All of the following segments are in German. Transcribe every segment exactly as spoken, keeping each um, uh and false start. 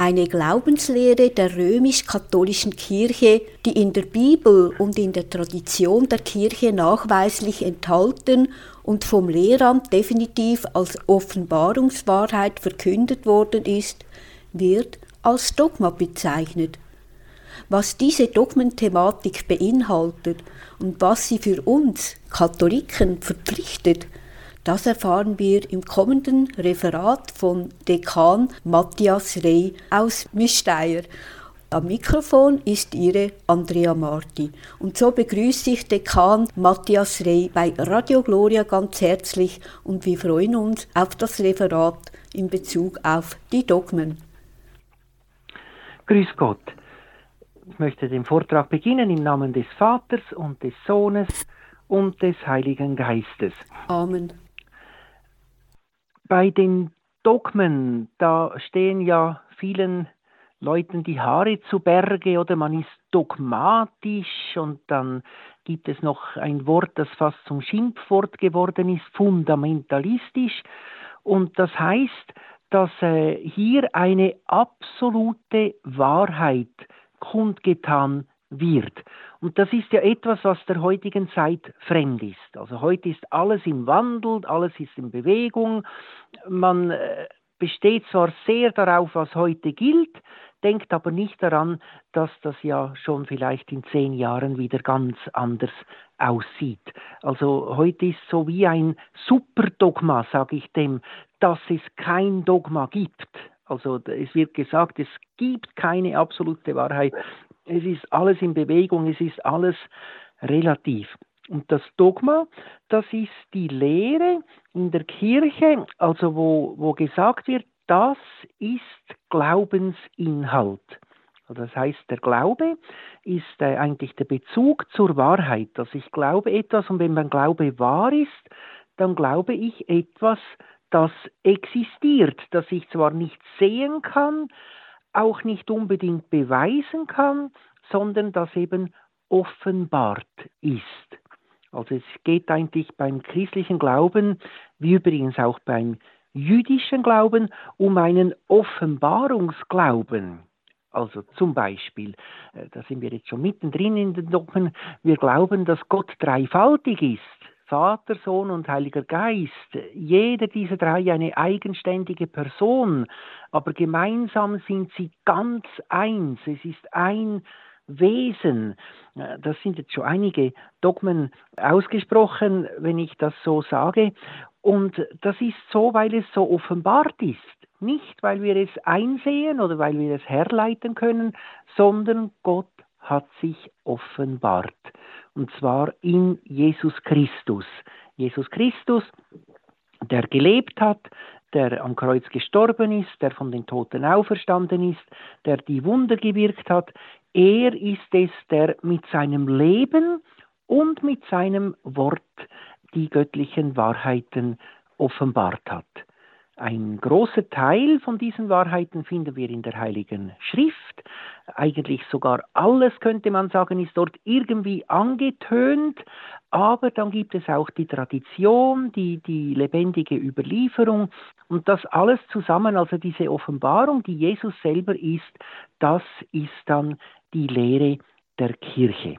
eine Glaubenslehre der römisch-katholischen Kirche, die in der Bibel und in der Tradition der Kirche nachweislich enthalten und vom Lehramt definitiv als Offenbarungswahrheit verkündet worden ist, wird als Dogma bezeichnet. Was diese Dogmenthematik beinhaltet und was sie für uns Katholiken verpflichtet, das erfahren wir im kommenden Referat von Dekan Matthias Rey aus Müsteier. Am Mikrofon ist Ihre Andrea Marti. Und so begrüße ich Dekan Matthias Rey bei Radio Gloria ganz herzlich und wir freuen uns auf das Referat in Bezug auf die Dogmen. Grüß Gott. Ich möchte den Vortrag beginnen im Namen des Vaters und des Sohnes und des Heiligen Geistes. Amen. Bei den Dogmen, da stehen ja vielen Leuten die Haare zu Berge oder man ist dogmatisch und dann gibt es noch ein Wort, das fast zum Schimpfwort geworden ist, fundamentalistisch. Und das heißt, dass äh, hier eine absolute Wahrheit kundgetan wird. Und das ist ja etwas, was der heutigen Zeit fremd ist. Also heute ist alles im Wandel, alles ist in Bewegung. Man äh, besteht zwar sehr darauf, was heute gilt, denkt aber nicht daran, dass das ja schon vielleicht in zehn Jahren wieder ganz anders aussieht. Also heute ist so wie ein Superdogma, sage ich dem, dass es kein Dogma gibt. Also es wird gesagt, es gibt keine absolute Wahrheit. Es ist alles in Bewegung, es ist alles relativ. Und das Dogma, das ist die Lehre in der Kirche, also wo, wo gesagt wird, das ist Glaubensinhalt. Also das heißt, der Glaube ist äh, eigentlich der Bezug zur Wahrheit. Dass ich glaube etwas und wenn mein Glaube wahr ist, dann glaube ich etwas, das existiert, das ich zwar nicht sehen kann, auch nicht unbedingt beweisen kann, sondern das eben offenbart ist. Also es geht eigentlich beim christlichen Glauben, wie übrigens auch beim jüdischen Glauben, um einen Offenbarungsglauben. Also zum Beispiel, da sind wir jetzt schon mittendrin in den Dogmen, wir glauben, dass Gott dreifaltig ist. Vater, Sohn und Heiliger Geist, jeder dieser drei eine eigenständige Person, aber gemeinsam sind sie ganz eins, es ist ein Wesen. Das sind jetzt schon einige Dogmen ausgesprochen, wenn ich das so sage, und das ist so, weil es so offenbart ist, nicht weil wir es einsehen oder weil wir es herleiten können, sondern Gott hat sich offenbart. Und zwar in Jesus Christus. Jesus Christus, der gelebt hat, der am Kreuz gestorben ist, der von den Toten auferstanden ist, der die Wunder gewirkt hat. Er ist es, der mit seinem Leben und mit seinem Wort die göttlichen Wahrheiten offenbart hat. Ein großer Teil von diesen Wahrheiten finden wir in der Heiligen Schrift. Eigentlich sogar alles, könnte man sagen, ist dort irgendwie angetönt. Aber dann gibt es auch die Tradition, die, die lebendige Überlieferung. Und das alles zusammen, also diese Offenbarung, die Jesus selber ist, das ist dann die Lehre der Kirche.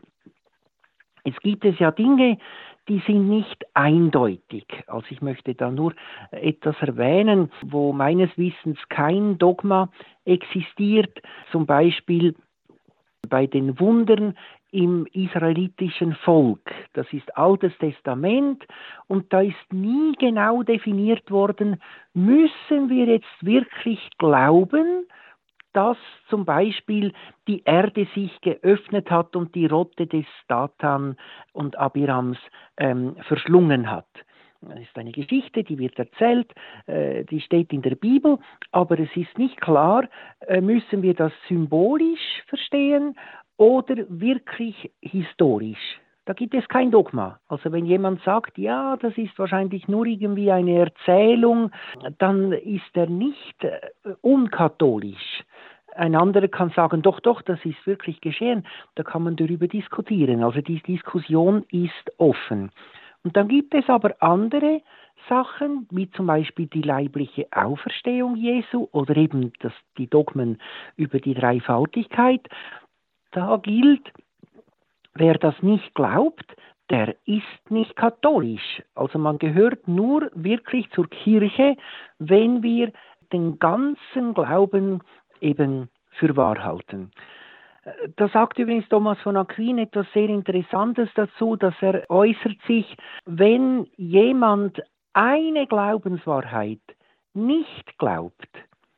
Es gibt es ja Dinge, die sind nicht eindeutig. Also ich möchte da nur etwas erwähnen, wo meines Wissens kein Dogma existiert. Zum Beispiel bei den Wundern im israelitischen Volk. Das ist Altes Testament und da ist nie genau definiert worden, müssen wir jetzt wirklich glauben, dass zum Beispiel die Erde sich geöffnet hat und die Rotte des Datan und Abirams ähm, verschlungen hat. Das ist eine Geschichte, die wird erzählt, äh, die steht in der Bibel, aber es ist nicht klar, äh, müssen wir das symbolisch verstehen oder wirklich historisch. Da gibt es kein Dogma. Also wenn jemand sagt, ja, das ist wahrscheinlich nur irgendwie eine Erzählung, dann ist er nicht äh, unkatholisch. Ein anderer kann sagen, doch, doch, das ist wirklich geschehen. Da kann man darüber diskutieren. Also die Diskussion ist offen. Und dann gibt es aber andere Sachen, wie zum Beispiel die leibliche Auferstehung Jesu oder eben das, die Dogmen über die Dreifaltigkeit. Da gilt, wer das nicht glaubt, der ist nicht katholisch. Also man gehört nur wirklich zur Kirche, wenn wir den ganzen Glauben eben für wahr halten. Da sagt übrigens Thomas von Aquin etwas sehr Interessantes dazu, dass er äußert sich, wenn jemand eine Glaubenswahrheit nicht glaubt,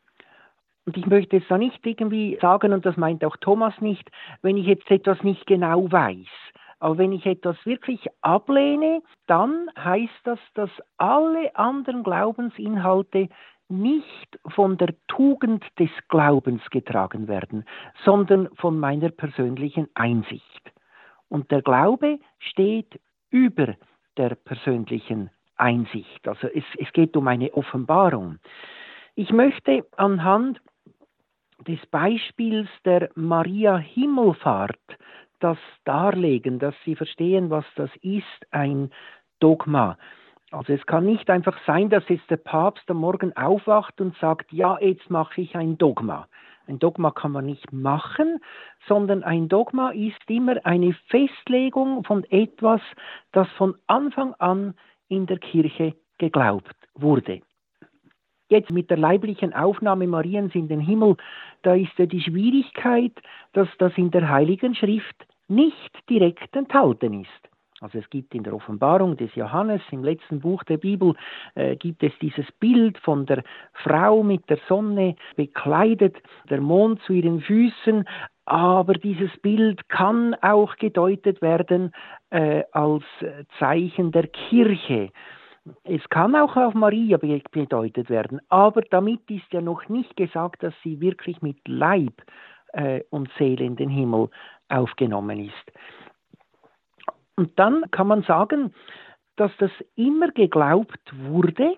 und ich möchte jetzt da nicht irgendwie sagen, und das meint auch Thomas nicht, wenn ich jetzt etwas nicht genau weiß, aber wenn ich etwas wirklich ablehne, dann heißt das, dass alle anderen Glaubensinhalte nicht von der Tugend des Glaubens getragen werden, sondern von meiner persönlichen Einsicht. Und der Glaube steht über der persönlichen Einsicht. Also es, es geht um eine Offenbarung. Ich möchte anhand des Beispiels der Maria Himmelfahrt das darlegen, dass Sie verstehen, was das ist, ein Dogma. Also es kann nicht einfach sein, dass jetzt der Papst am Morgen aufwacht und sagt, ja, jetzt mache ich ein Dogma. Ein Dogma kann man nicht machen, sondern ein Dogma ist immer eine Festlegung von etwas, das von Anfang an in der Kirche geglaubt wurde. Jetzt mit der leiblichen Aufnahme Mariens in den Himmel, da ist ja die Schwierigkeit, dass das in der Heiligen Schrift nicht direkt enthalten ist. Also es gibt in der Offenbarung des Johannes, im letzten Buch der Bibel, äh, gibt es dieses Bild von der Frau mit der Sonne bekleidet, der Mond zu ihren Füßen, aber dieses Bild kann auch gedeutet werden äh, als Zeichen der Kirche. Es kann auch auf Maria bedeutet werden, aber damit ist ja noch nicht gesagt, dass sie wirklich mit Leib äh, und Seele in den Himmel aufgenommen ist. Und dann kann man sagen, dass das immer geglaubt wurde,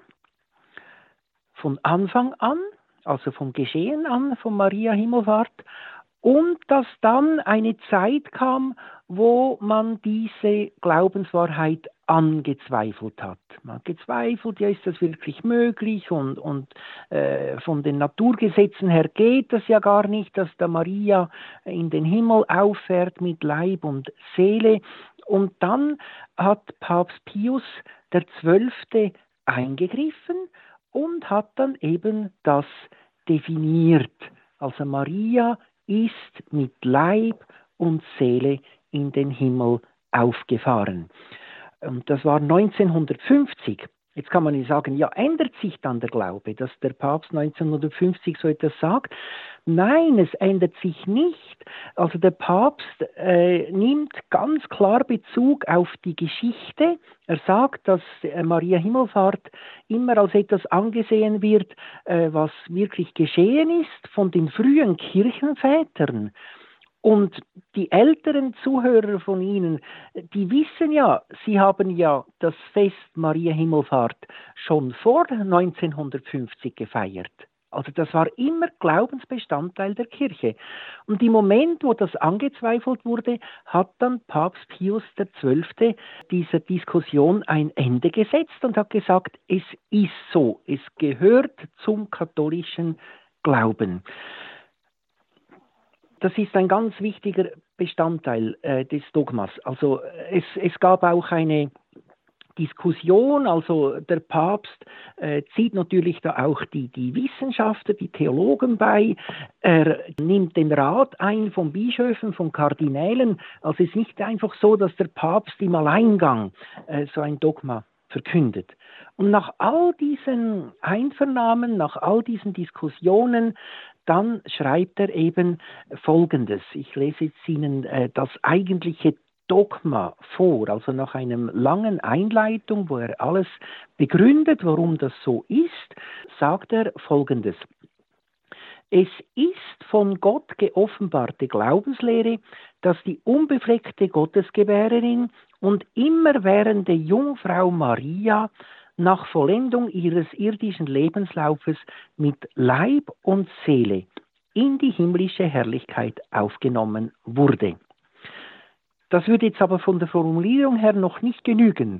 von Anfang an, also vom Geschehen an, von Maria Himmelfahrt, und dass dann eine Zeit kam, wo man diese Glaubenswahrheit angezweifelt hat. Man hat gezweifelt, ja, ist das wirklich möglich und, und äh, von den Naturgesetzen her geht das ja gar nicht, dass da Maria in den Himmel auffährt mit Leib und Seele. Und dann hat Papst Pius der Zwölfte eingegriffen und hat dann eben das definiert. Also Maria ist mit Leib und Seele in den Himmel aufgefahren. Und das war neunzehnhundertfünfzig. Jetzt kann man sagen, ja, ändert sich dann der Glaube, dass der Papst neunzehnhundertfünfzig so etwas sagt? Nein, es ändert sich nicht. Also der Papst äh, nimmt ganz klar Bezug auf die Geschichte. Er sagt, dass äh, Maria Himmelfahrt immer als etwas angesehen wird, äh, was wirklich geschehen ist von den frühen Kirchenvätern. Und die älteren Zuhörer von Ihnen, die wissen ja, sie haben ja das Fest Maria Himmelfahrt schon vor neunzehnhundertfünfzig gefeiert. Also das war immer Glaubensbestandteil der Kirche. Und im Moment, wo das angezweifelt wurde, hat dann Papst Pius der Zwölfte dieser Diskussion ein Ende gesetzt und hat gesagt, es ist so, es gehört zum katholischen Glauben. Das ist ein ganz wichtiger Bestandteil äh, des Dogmas. Also es, es gab auch eine Diskussion, also der Papst äh, zieht natürlich da auch die, die Wissenschaftler, die Theologen bei, er nimmt den Rat ein von Bischöfen, von Kardinälen. Also es ist nicht einfach so, dass der Papst im Alleingang äh, so ein Dogma verkündet. Und nach all diesen Einvernahmen, nach all diesen Diskussionen, dann schreibt er eben Folgendes. Ich lese jetzt Ihnen äh, das eigentliche Dogma vor, also nach einer langen Einleitung, wo er alles begründet, warum das so ist, sagt er Folgendes. Es ist von Gott geoffenbarte Glaubenslehre, dass die unbefleckte Gottesgebärerin und immerwährende Jungfrau Maria nach Vollendung ihres irdischen Lebenslaufes mit Leib und Seele in die himmlische Herrlichkeit aufgenommen wurde. Das würde jetzt aber von der Formulierung her noch nicht genügen.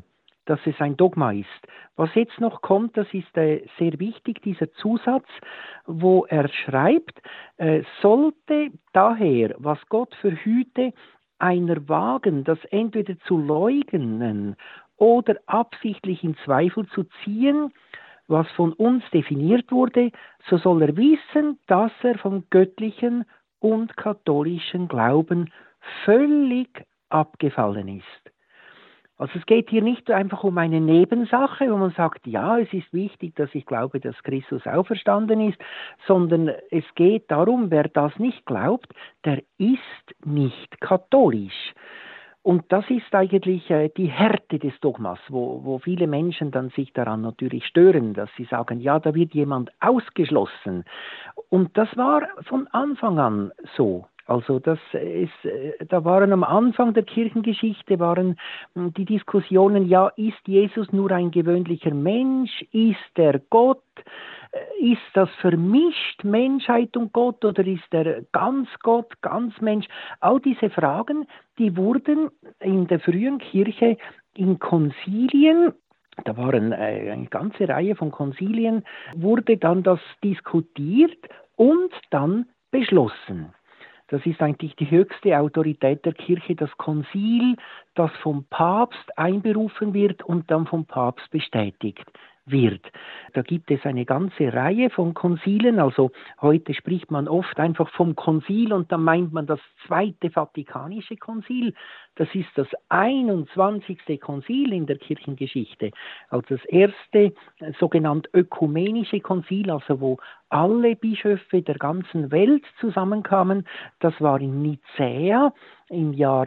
dass es ein Dogma ist. Was jetzt noch kommt, das ist äh, sehr wichtig, dieser Zusatz, wo er schreibt, äh, sollte daher, was Gott verhüte, einer wagen, das entweder zu leugnen oder absichtlich in Zweifel zu ziehen, was von uns definiert wurde, so soll er wissen, dass er vom göttlichen und katholischen Glauben völlig abgefallen ist. Also es geht hier nicht einfach um eine Nebensache, wo man sagt, ja, es ist wichtig, dass ich glaube, dass Christus auferstanden ist, sondern es geht darum, wer das nicht glaubt, der ist nicht katholisch. Und das ist eigentlich äh, die Härte des Dogmas, wo, wo viele Menschen dann sich daran natürlich stören, dass sie sagen, ja, da wird jemand ausgeschlossen. Und das war von Anfang an so. Also das ist, äh, da waren am Anfang der Kirchengeschichte waren mh, die Diskussionen, ja, ist Jesus nur ein gewöhnlicher Mensch? Ist er Gott? Äh, Ist das vermischt, Menschheit und Gott, oder ist er ganz Gott, ganz Mensch? All diese Fragen, die wurden in der frühen Kirche in Konzilien, da waren äh, eine ganze Reihe von Konzilien, wurde dann das diskutiert und dann beschlossen. Das ist eigentlich die höchste Autorität der Kirche, das Konzil, das vom Papst einberufen wird und dann vom Papst bestätigt wird. Da gibt es eine ganze Reihe von Konzilen, also heute spricht man oft einfach vom Konzil und dann meint man das Zweite Vatikanische Konzil. Das ist das einundzwanzigste Konzil in der Kirchengeschichte. Also das erste sogenannte ökumenische Konzil, also wo alle Bischöfe der ganzen Welt zusammenkamen, das war in Nicäa im Jahr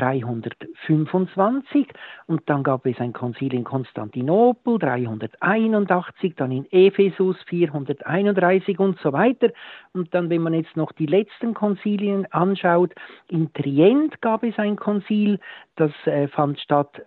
dreihundertfünfundzwanzig und dann gab es ein Konzil in Konstantinopel dreihunderteinundachtzig, dann in Ephesus vierhunderteinunddreißig und so weiter. Und dann, wenn man jetzt noch die letzten Konzilien anschaut, in Trient gab es ein Konzil, das äh, fand statt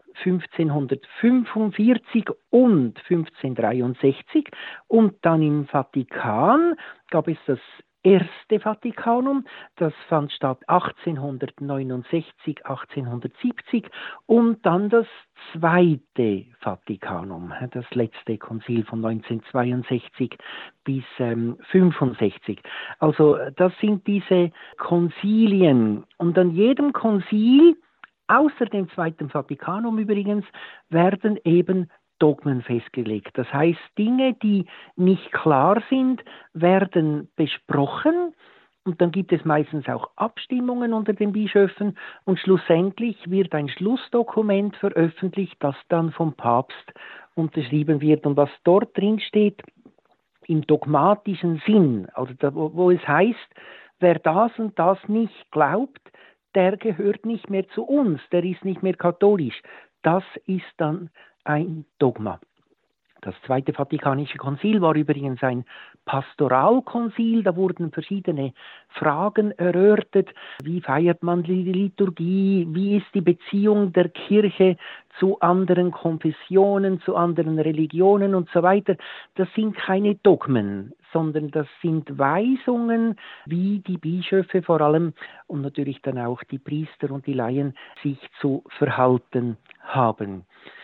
fünfzehnhundertfünfundvierzig und fünfzehnhundertdreiundsechzig und dann im Vatikan gab es das erste Vatikanum, das fand statt achtzehnhundertneunundsechzig, achtzehnhundertsiebzig und dann das zweite Vatikanum, das letzte Konzil von neunzehnhundertzweiundsechzig bis ähm, fünfundsechzig. Also das sind diese Konzilien und an jedem Konzil, außer dem zweiten Vatikanum übrigens, werden eben Dogmen festgelegt. Das heißt, Dinge, die nicht klar sind, werden besprochen und dann gibt es meistens auch Abstimmungen unter den Bischöfen und schlussendlich wird ein Schlussdokument veröffentlicht, das dann vom Papst unterschrieben wird. Und was dort drin steht, im dogmatischen Sinn, also da, wo, wo es heißt, wer das und das nicht glaubt, der gehört nicht mehr zu uns, der ist nicht mehr katholisch. Das ist dann ein Dogma. Das Zweite Vatikanische Konzil war übrigens ein Pastoralkonzil, da wurden verschiedene Fragen erörtert. Wie feiert man die Liturgie? Wie ist die Beziehung der Kirche zu anderen Konfessionen, zu anderen Religionen und so weiter? Das sind keine Dogmen, sondern das sind Weisungen, wie die Bischöfe vor allem und natürlich dann auch die Priester und die Laien sich zu verhalten haben.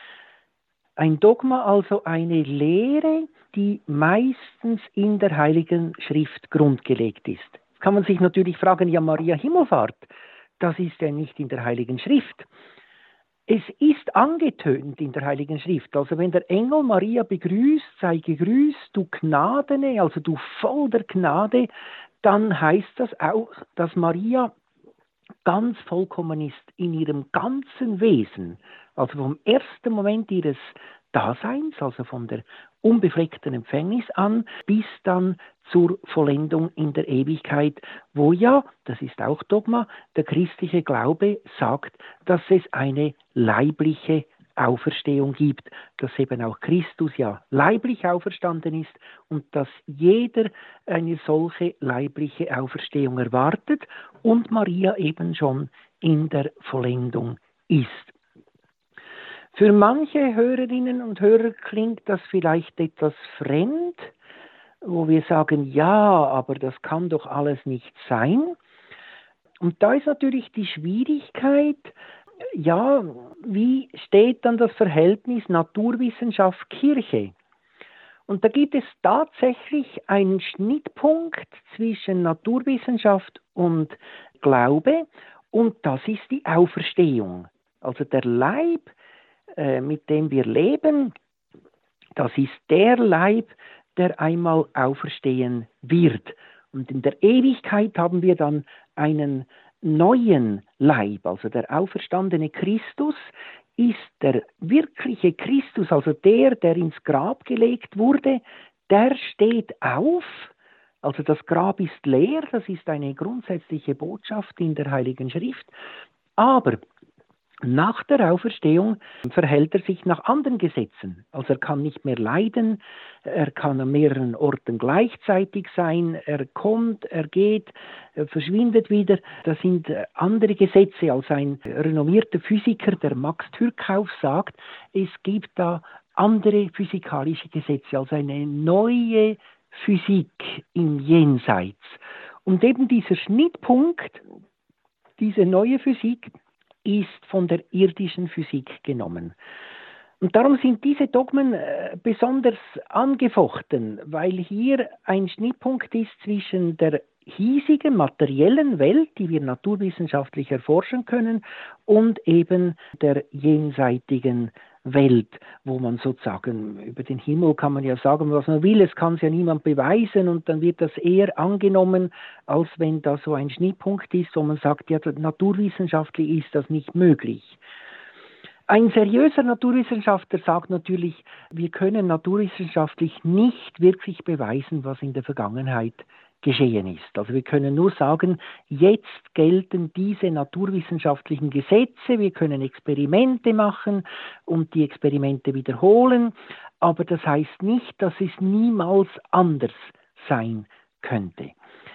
Ein Dogma, also eine Lehre, die meistens in der Heiligen Schrift grundgelegt ist. Jetzt kann man sich natürlich fragen, ja, Maria Himmelfahrt, das ist ja nicht in der Heiligen Schrift. Es ist angetönt in der Heiligen Schrift. Also wenn der Engel Maria begrüßt, sei gegrüßt, du Gnadene, also du voll der Gnade, dann heißt das auch, dass Maria ganz vollkommen ist in ihrem ganzen Wesen. Also vom ersten Moment ihres Daseins, also von der unbefleckten Empfängnis an, bis dann zur Vollendung in der Ewigkeit, wo ja, das ist auch Dogma, der christliche Glaube sagt, dass es eine leibliche Auferstehung gibt, dass eben auch Christus ja leiblich auferstanden ist und dass jeder eine solche leibliche Auferstehung erwartet und Maria eben schon in der Vollendung ist. Für manche Hörerinnen und Hörer klingt das vielleicht etwas fremd, wo wir sagen, ja, aber das kann doch alles nicht sein. Und da ist natürlich die Schwierigkeit, ja, wie steht dann das Verhältnis Naturwissenschaft-Kirche? Und da gibt es tatsächlich einen Schnittpunkt zwischen Naturwissenschaft und Glaube, und das ist die Auferstehung. Also der Leib, äh, mit dem wir leben, das ist der Leib, der einmal auferstehen wird. Und in der Ewigkeit haben wir dann einen neuen Leib, also der auferstandene Christus ist der wirkliche Christus, also der, der ins Grab gelegt wurde, der steht auf. Also das Grab ist leer, das ist eine grundsätzliche Botschaft in der Heiligen Schrift. Aber nach der Auferstehung verhält er sich nach anderen Gesetzen. Also er kann nicht mehr leiden, er kann an mehreren Orten gleichzeitig sein, er kommt, er geht, er verschwindet wieder. Das sind andere Gesetze, als ein renommierter Physiker, der Max Türkhauf, sagt, es gibt da andere physikalische Gesetze, also eine neue Physik im Jenseits. Und eben dieser Schnittpunkt, diese neue Physik, ist von der irdischen Physik genommen. Und darum sind diese Dogmen äh, besonders angefochten, weil hier ein Schnittpunkt ist zwischen der hiesigen materiellen Welt, die wir naturwissenschaftlich erforschen können, und eben der jenseitigen Welt, wo man sozusagen über den Himmel kann man ja sagen, was man will, es kann es ja niemand beweisen, und dann wird das eher angenommen, als wenn da so ein Schnittpunkt ist, wo man sagt, ja, naturwissenschaftlich ist das nicht möglich. Ein seriöser Naturwissenschaftler sagt natürlich, wir können naturwissenschaftlich nicht wirklich beweisen, was in der Vergangenheit geschehen ist. Also wir können nur sagen, jetzt gelten diese naturwissenschaftlichen Gesetze, wir können Experimente machen und die Experimente wiederholen, aber das heißt nicht, dass es niemals anders sein könnte.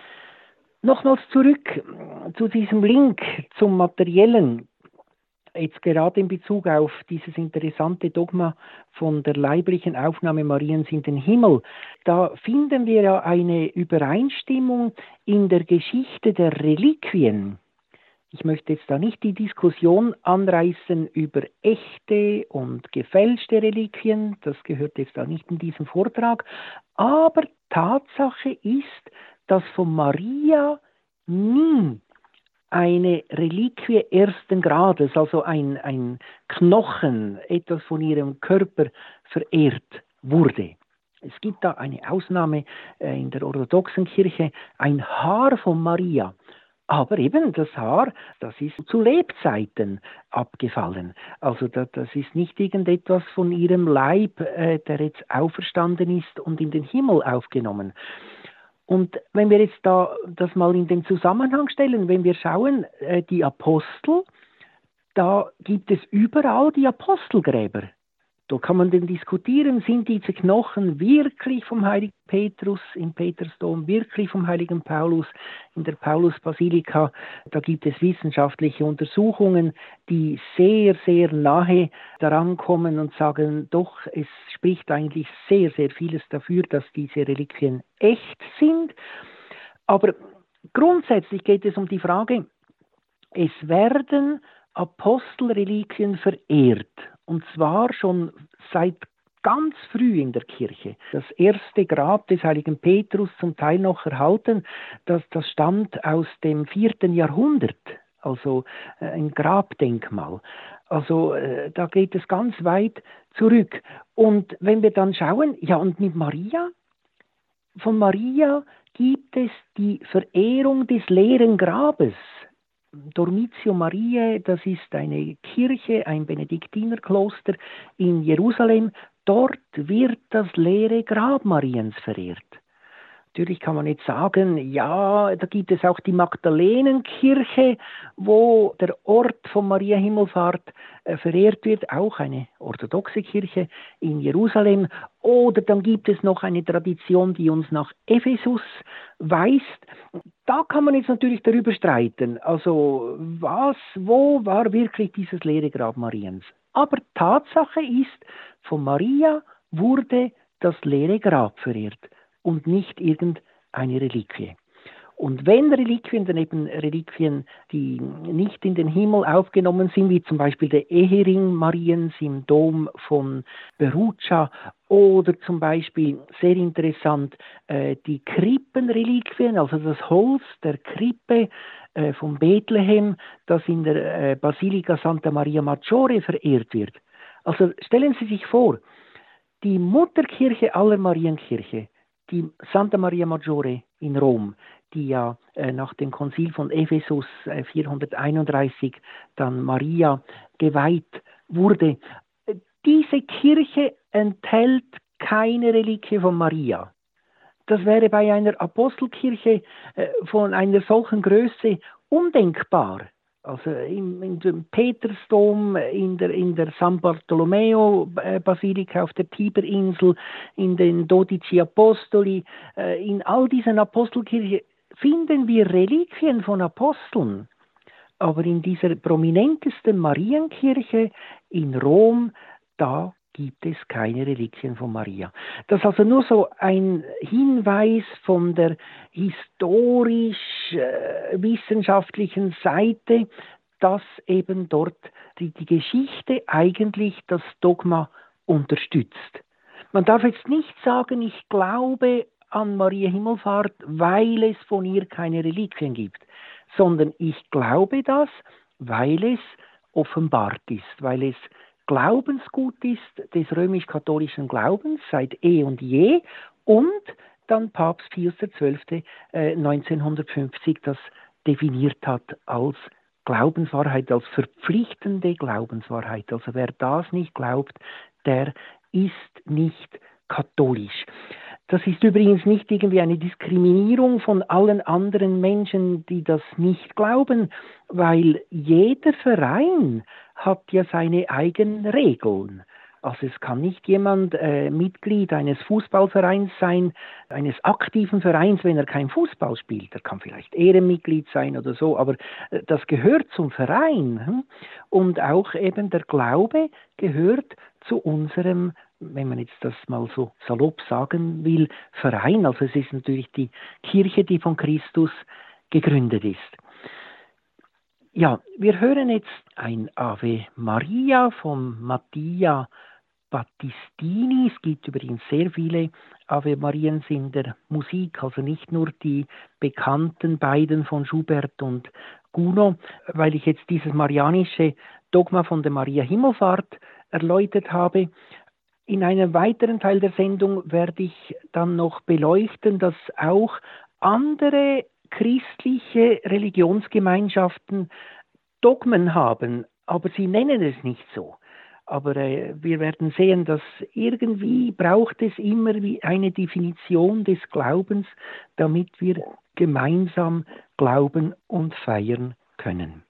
Nochmals zurück zu diesem Link zum Materiellen. Jetzt gerade in Bezug auf dieses interessante Dogma von der leiblichen Aufnahme Mariens in den Himmel, da finden wir ja eine Übereinstimmung in der Geschichte der Reliquien. Ich möchte jetzt da nicht die Diskussion anreißen über echte und gefälschte Reliquien, das gehört jetzt da nicht in diesen Vortrag, aber Tatsache ist, dass von Maria nie eine Reliquie ersten Grades, also ein, ein Knochen, etwas von ihrem Körper verehrt wurde. Es gibt da eine Ausnahme äh, in der orthodoxen Kirche, ein Haar von Maria. Aber eben das Haar, das ist zu Lebzeiten abgefallen. Also das, das ist nicht irgendetwas von ihrem Leib, äh, der jetzt auferstanden ist und in den Himmel aufgenommen. Und wenn wir jetzt da das mal in den Zusammenhang stellen, wenn wir schauen, äh, die Apostel, da gibt es überall die Apostelgräber. Da kann man dann diskutieren, sind diese Knochen wirklich vom heiligen Petrus im Petersdom, wirklich vom heiligen Paulus in der Paulusbasilika. Da gibt es wissenschaftliche Untersuchungen, die sehr, sehr nahe daran kommen und sagen, doch, es spricht eigentlich sehr, sehr vieles dafür, dass diese Reliquien echt sind. Aber grundsätzlich geht es um die Frage, es werden Apostelreliquien verehrt. Und zwar schon seit ganz früh in der Kirche. Das erste Grab des heiligen Petrus, zum Teil noch erhalten, das, das stammt aus dem vierten Jahrhundert. Also äh, ein Grabdenkmal. Also äh, da geht es ganz weit zurück. Und wenn wir dann schauen, ja, und mit Maria? Von Maria gibt es die Verehrung des leeren Grabes. Dormitio Mariae, das ist eine Kirche, ein Benediktinerkloster in Jerusalem. Dort wird das leere Grab Mariens verehrt. Natürlich kann man jetzt sagen, ja, da gibt es auch die Magdalenenkirche, wo der Ort von Maria Himmelfahrt äh, verehrt wird, auch eine orthodoxe Kirche in Jerusalem. Oder dann gibt es noch eine Tradition, die uns nach Ephesus weist. Da kann man jetzt natürlich darüber streiten, also was, wo war wirklich dieses leere Grab Mariens. Aber Tatsache ist, von Maria wurde das leere Grab verehrt und nicht irgendeine Reliquie. Und wenn Reliquien, dann eben Reliquien, die nicht in den Himmel aufgenommen sind, wie zum Beispiel der Ehering Mariens im Dom von Perugia oder zum Beispiel, sehr interessant, äh, die Krippenreliquien, also das Holz der Krippe äh, von Bethlehem, das in der äh, Basilika Santa Maria Maggiore verehrt wird. Also stellen Sie sich vor, die Mutterkirche aller Marienkirche, die Santa Maria Maggiore in Rom, die ja äh, nach dem Konzil von Ephesus äh, vierhunderteinunddreißig dann Maria geweiht wurde. Diese Kirche enthält keine Reliquie von Maria. Das wäre bei einer Apostelkirche äh, von einer solchen Größe undenkbar. Also im, in dem Petersdom, in der, in der San Bartolomeo-Basilika auf der Tiberinsel, in den Dodici Apostoli, äh, in all diesen Apostelkirchen finden wir Reliquien von Aposteln. Aber in dieser prominentesten Marienkirche in Rom, da gibt es keine Reliquien von Maria. Das ist also nur so ein Hinweis von der historisch-wissenschaftlichen Seite, dass eben dort die, die Geschichte eigentlich das Dogma unterstützt. Man darf jetzt nicht sagen, ich glaube an Maria Himmelfahrt, weil es von ihr keine Reliquien gibt, sondern ich glaube das, weil es offenbart ist, weil es Glaubensgut ist des römisch-katholischen Glaubens seit eh und je und dann Papst Pius der Zwölfte äh, neunzehnhundertfünfzig das definiert hat als Glaubenswahrheit, als verpflichtende Glaubenswahrheit. Also wer das nicht glaubt, der ist nicht katholisch. Das ist übrigens nicht irgendwie eine Diskriminierung von allen anderen Menschen, die das nicht glauben, weil jeder Verein hat ja seine eigenen Regeln. Also es kann nicht jemand äh, Mitglied eines Fußballvereins sein, eines aktiven Vereins, wenn er kein Fußball spielt. Er kann vielleicht Ehrenmitglied sein oder so, aber äh, das gehört zum Verein. Hm? Und auch eben der Glaube gehört zu unserem, wenn man jetzt das mal so salopp sagen will, Verein. Also es ist natürlich die Kirche, die von Christus gegründet ist. Ja, wir hören jetzt ein Ave Maria von Mattia Battistini. Es gibt übrigens sehr viele Ave Mariens in der Musik, also nicht nur die bekannten beiden von Schubert und Gounod, weil ich jetzt dieses marianische Dogma von der Maria Himmelfahrt erläutert habe. In einem weiteren Teil der Sendung werde ich dann noch beleuchten, dass auch andere christliche Religionsgemeinschaften Dogmen haben, aber sie nennen es nicht so. Aber äh, wir werden sehen, dass irgendwie braucht es immer wie eine Definition des Glaubens, damit wir gemeinsam glauben und feiern können.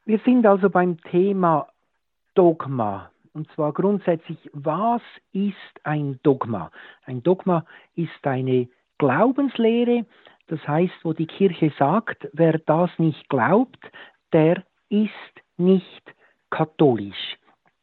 Wir sind also beim Thema Dogma. Und zwar grundsätzlich, was ist ein Dogma? Ein Dogma ist eine Glaubenslehre, das heißt, wo die Kirche sagt, wer das nicht glaubt, der ist nicht katholisch.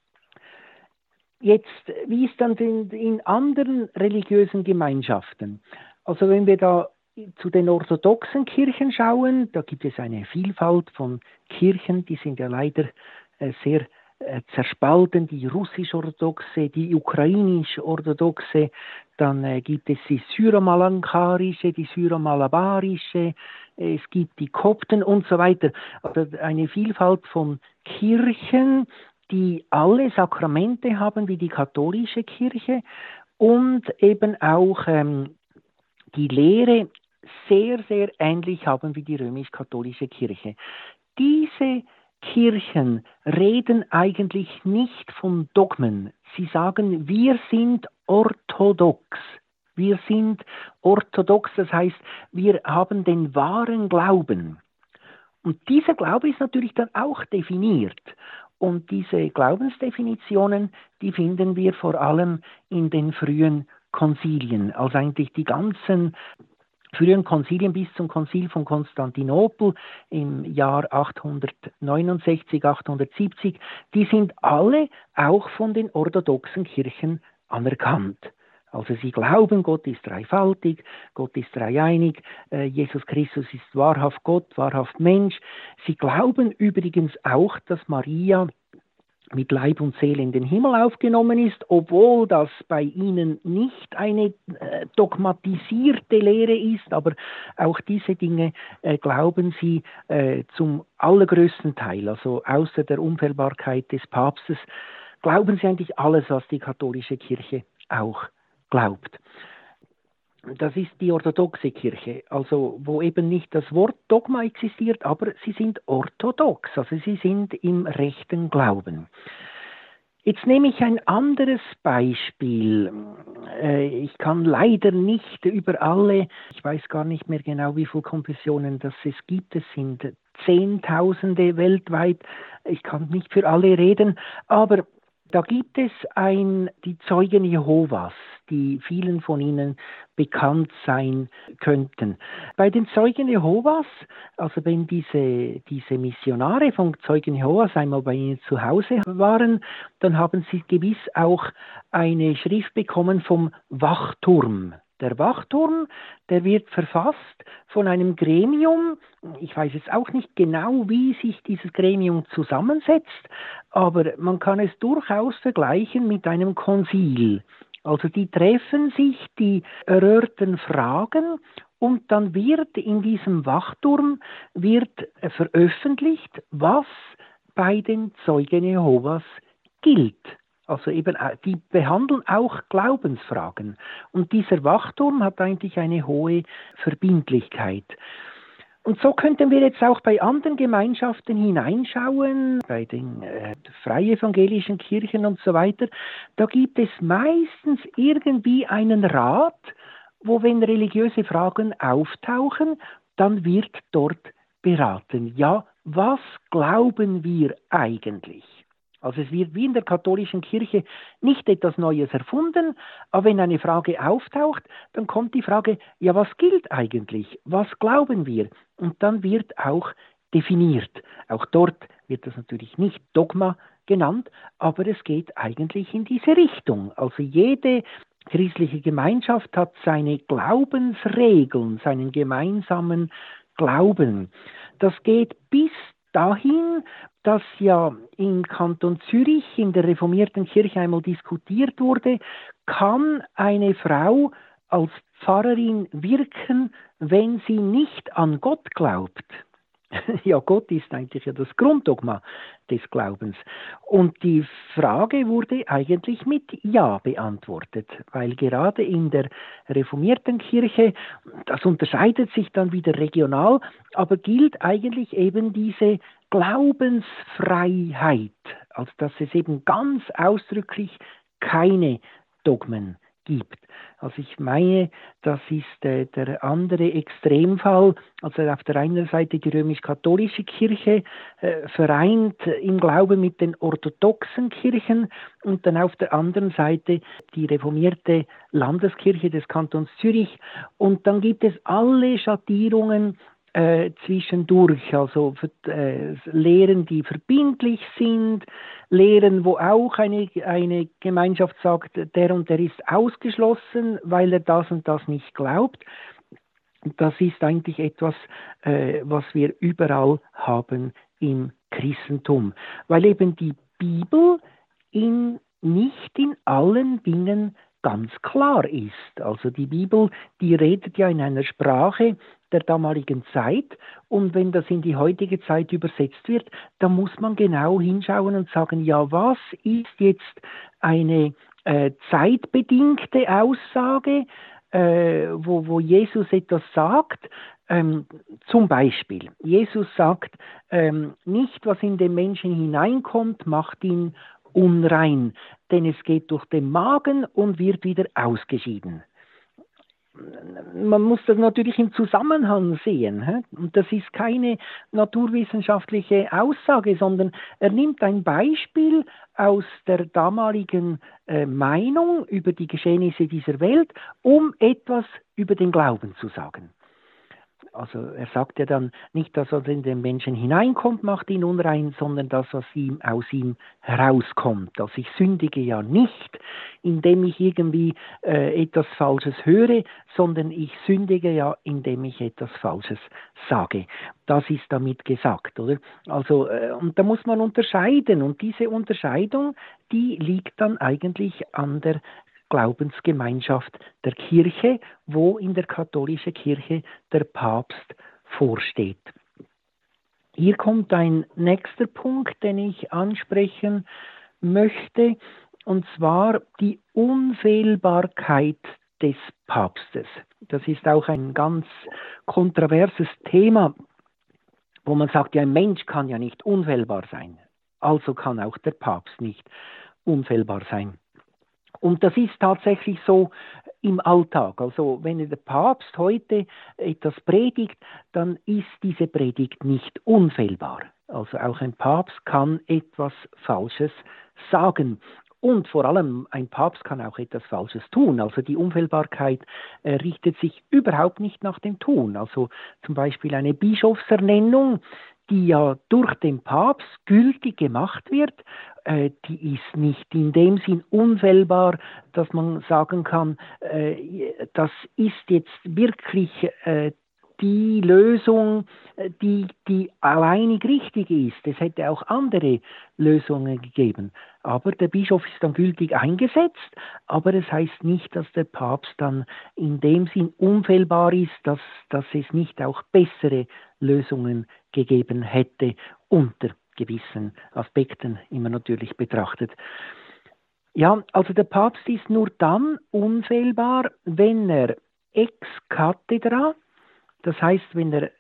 Jetzt, wie ist dann in, in anderen religiösen Gemeinschaften? Also wenn wir da zu den orthodoxen Kirchen schauen, da gibt es eine Vielfalt von Kirchen, die sind ja leider äh, sehr äh, zerspalten, die russisch-orthodoxe, die ukrainisch-orthodoxe, dann äh, gibt es die syromalankarische, die syromalabarische, äh, es gibt die Kopten und so weiter. Also eine Vielfalt von Kirchen, die alle Sakramente haben wie die katholische Kirche und eben auch ähm, die Lehre sehr, sehr ähnlich haben wie die römisch-katholische Kirche. Diese Kirchen reden eigentlich nicht von Dogmen. Sie sagen, wir sind orthodox. Wir sind orthodox, das heißt, wir haben den wahren Glauben. Und dieser Glaube ist natürlich dann auch definiert. Und diese Glaubensdefinitionen, die finden wir vor allem in den frühen Konzilien, also eigentlich die ganzen frühen Konzilien bis zum Konzil von Konstantinopel im Jahr achthundertneunundsechzig, achthundertsiebzig, die sind alle auch von den orthodoxen Kirchen anerkannt. Also sie glauben, Gott ist dreifaltig, Gott ist dreieinig, äh, Jesus Christus ist wahrhaft Gott, wahrhaft Mensch. Sie glauben übrigens auch, dass Maria mit Leib und Seele in den Himmel aufgenommen ist, obwohl das bei ihnen nicht eine äh, dogmatisierte Lehre ist, aber auch diese Dinge äh, glauben sie äh, zum allergrößten Teil, also außer der Unfehlbarkeit des Papstes, glauben sie eigentlich alles, was die katholische Kirche auch glaubt. Das ist die orthodoxe Kirche, also wo eben nicht das Wort Dogma existiert, aber sie sind orthodox, also sie sind im rechten Glauben. Jetzt nehme ich ein anderes Beispiel. Ich kann leider nicht über alle, ich weiß gar nicht mehr genau, wie viele Konfessionen das es gibt, es sind Zehntausende weltweit, ich kann nicht für alle reden, aber da gibt es ein, die Zeugen Jehovas, die vielen von Ihnen bekannt sein könnten. Bei den Zeugen Jehovas, also wenn diese, diese Missionare von Zeugen Jehovas einmal bei Ihnen zu Hause waren, dann haben sie gewiss auch eine Schrift bekommen vom Wachturm. Der Wachturm, der wird verfasst von einem Gremium. Ich weiß jetzt auch nicht genau, wie sich dieses Gremium zusammensetzt, aber man kann es durchaus vergleichen mit einem Konzil. Also die treffen sich, die erörtern Fragen und dann wird in diesem Wachturm wird veröffentlicht, was bei den Zeugen Jehovas gilt. Also eben, die behandeln auch Glaubensfragen. Und dieser Wachturm hat eigentlich eine hohe Verbindlichkeit. Und so könnten wir jetzt auch bei anderen Gemeinschaften hineinschauen, bei den äh, freievangelischen Kirchen und so weiter. Da gibt es meistens irgendwie einen Rat, wo, wenn religiöse Fragen auftauchen, dann wird dort beraten. Ja, was glauben wir eigentlich? Also es wird wie in der katholischen Kirche nicht etwas Neues erfunden, aber wenn eine Frage auftaucht, dann kommt die Frage, ja, was gilt eigentlich? Was glauben wir? Und dann wird auch definiert. Auch dort wird das natürlich nicht Dogma genannt, aber es geht eigentlich in diese Richtung. Also jede christliche Gemeinschaft hat seine Glaubensregeln, seinen gemeinsamen Glauben. Das geht bis dahin, dass ja im Kanton Zürich in der reformierten Kirche einmal diskutiert wurde, kann eine Frau als Pfarrerin wirken, wenn sie nicht an Gott glaubt. Ja, Gott ist eigentlich ja das Grunddogma des Glaubens. Und die Frage wurde eigentlich mit Ja beantwortet, weil gerade in der reformierten Kirche, das unterscheidet sich dann wieder regional, aber gilt eigentlich eben diese Glaubensfreiheit, also dass es eben ganz ausdrücklich keine Dogmen gibt. Also ich meine, das ist äh, der andere Extremfall, also auf der einen Seite die römisch-katholische Kirche äh, vereint im Glauben mit den orthodoxen Kirchen und dann auf der anderen Seite die reformierte Landeskirche des Kantons Zürich und dann gibt es alle Schattierungen Äh, zwischendurch, also äh, Lehren, die verbindlich sind, Lehren, wo auch eine, eine Gemeinschaft sagt, der und der ist ausgeschlossen, weil er das und das nicht glaubt. Das ist eigentlich etwas, äh, was wir überall haben im Christentum, weil eben die Bibel in, nicht in allen Dingen ganz klar ist. Also die Bibel, die redet ja in einer Sprache der damaligen Zeit und wenn das in die heutige Zeit übersetzt wird, dann muss man genau hinschauen und sagen, ja, was ist jetzt eine äh, zeitbedingte Aussage, äh, wo, wo Jesus etwas sagt, ähm, zum Beispiel, Jesus sagt, ähm, nicht was in den Menschen hineinkommt, macht ihn unrein, denn es geht durch den Magen und wird wieder ausgeschieden. Man muss das natürlich im Zusammenhang sehen. He? Und das ist keine naturwissenschaftliche Aussage, sondern er nimmt ein Beispiel aus der damaligen äh, Meinung über die Geschehnisse dieser Welt, um etwas über den Glauben zu sagen. Also er sagt ja dann nicht, dass was in den Menschen hineinkommt, macht ihn unrein, sondern das, was ihm aus ihm herauskommt. Also ich sündige ja nicht, indem ich irgendwie äh, etwas Falsches höre, sondern ich sündige ja, indem ich etwas Falsches sage. Das ist damit gesagt, oder? Also äh, und da muss man unterscheiden und diese Unterscheidung, die liegt dann eigentlich an der Glaubensgemeinschaft der Kirche, wo in der katholischen Kirche der Papst vorsteht. Hier kommt ein nächster Punkt, den ich ansprechen möchte, und zwar die Unfehlbarkeit des Papstes. Das ist auch ein ganz kontroverses Thema, wo man sagt, ja, ein Mensch kann ja nicht unfehlbar sein, also kann auch der Papst nicht unfehlbar sein. Und das ist tatsächlich so im Alltag. Also wenn der Papst heute etwas predigt, dann ist diese Predigt nicht unfehlbar. Also auch ein Papst kann etwas Falsches sagen. Und vor allem ein Papst kann auch etwas Falsches tun. Also die Unfehlbarkeit äh, richtet sich überhaupt nicht nach dem Tun. Also zum Beispiel eine Bischofsernennung, die ja durch den Papst gültig gemacht wird, äh, die ist nicht in dem Sinn unfehlbar, dass man sagen kann, äh, das ist jetzt wirklich äh, die Lösung, die, die alleinig richtig ist. Es hätte auch andere Lösungen gegeben. Aber der Bischof ist dann gültig eingesetzt, aber es heißt nicht, dass der Papst dann in dem Sinn unfehlbar ist, dass, dass es nicht auch bessere Lösungen gegeben hätte, unter gewissen Aspekten immer natürlich betrachtet. Ja, also der Papst ist nur dann unfehlbar, wenn er ex cathedra, das heißt, wenn er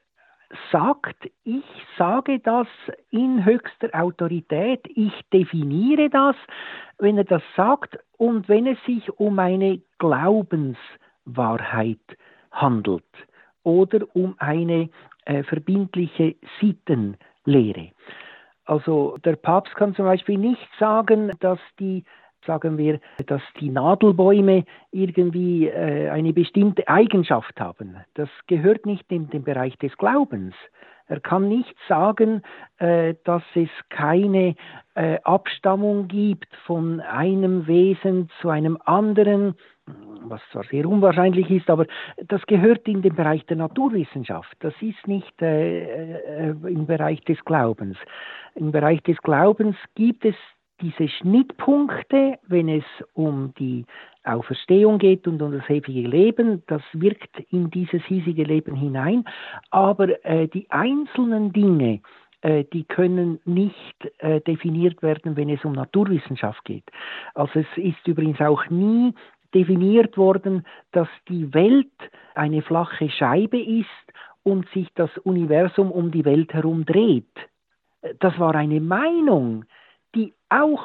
sagt, ich sage das in höchster Autorität, ich definiere das, wenn er das sagt und wenn es sich um eine Glaubenswahrheit handelt oder um eine äh, verbindliche Sittenlehre. Also der Papst kann zum Beispiel nicht sagen, dass die sagen wir, dass die Nadelbäume irgendwie äh, eine bestimmte Eigenschaft haben. Das gehört nicht in den Bereich des Glaubens. Er kann nicht sagen, äh, dass es keine äh, Abstammung gibt von einem Wesen zu einem anderen, was zwar sehr unwahrscheinlich ist, aber das gehört in den Bereich der Naturwissenschaft. Das ist nicht äh, äh, im Bereich des Glaubens. Im Bereich des Glaubens gibt es diese Schnittpunkte, wenn es um die Auferstehung geht und um das ewige Leben, das wirkt in dieses hiesige Leben hinein, aber äh, die einzelnen Dinge, äh, die können nicht äh, definiert werden, wenn es um Naturwissenschaft geht. Also es ist übrigens auch nie definiert worden, dass die Welt eine flache Scheibe ist und sich das Universum um die Welt herum dreht. Das war eine Meinung, die auch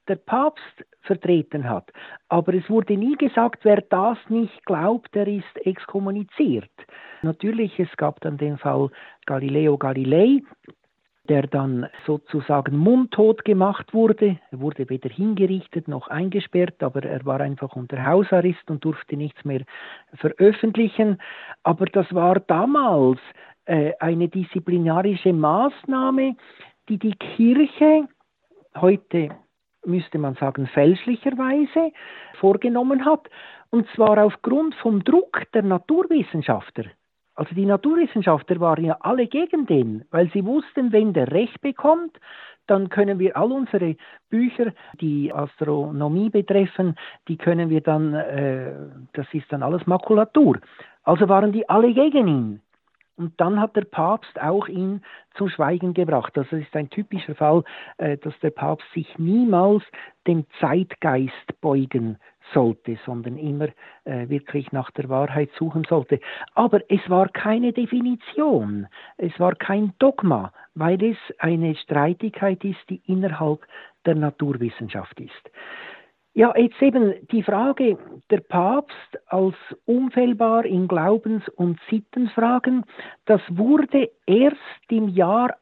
der Papst vertreten hat. Aber es wurde nie gesagt, wer das nicht glaubt, der ist exkommuniziert. Natürlich, es gab dann den Fall Galileo Galilei, der dann sozusagen mundtot gemacht wurde. Er wurde weder hingerichtet noch eingesperrt, aber er war einfach unter Hausarrest und durfte nichts mehr veröffentlichen. Aber das war damals äh, eine disziplinarische Maßnahme, die die Kirche heute, müsste man sagen, fälschlicherweise vorgenommen hat. Und zwar aufgrund vom Druck der Naturwissenschaftler. Also die Naturwissenschaftler waren ja alle gegen den, weil sie wussten, wenn der Recht bekommt, dann können wir all unsere Bücher, die Astronomie betreffen, die können wir dann, äh, das ist dann alles Makulatur. Also waren die alle gegen ihn. Und dann hat der Papst auch ihn zum Schweigen gebracht. Also es ist ein typischer Fall, äh, dass der Papst sich niemals dem Zeitgeist beugen sollte, sondern immer äh, wirklich nach der Wahrheit suchen sollte. Aber es war keine Definition, es war kein Dogma, weil es eine Streitigkeit ist, die innerhalb der Naturwissenschaft ist. Ja, jetzt eben die Frage, der Papst als unfehlbar in Glaubens- und Sittenfragen, das wurde erst im Jahr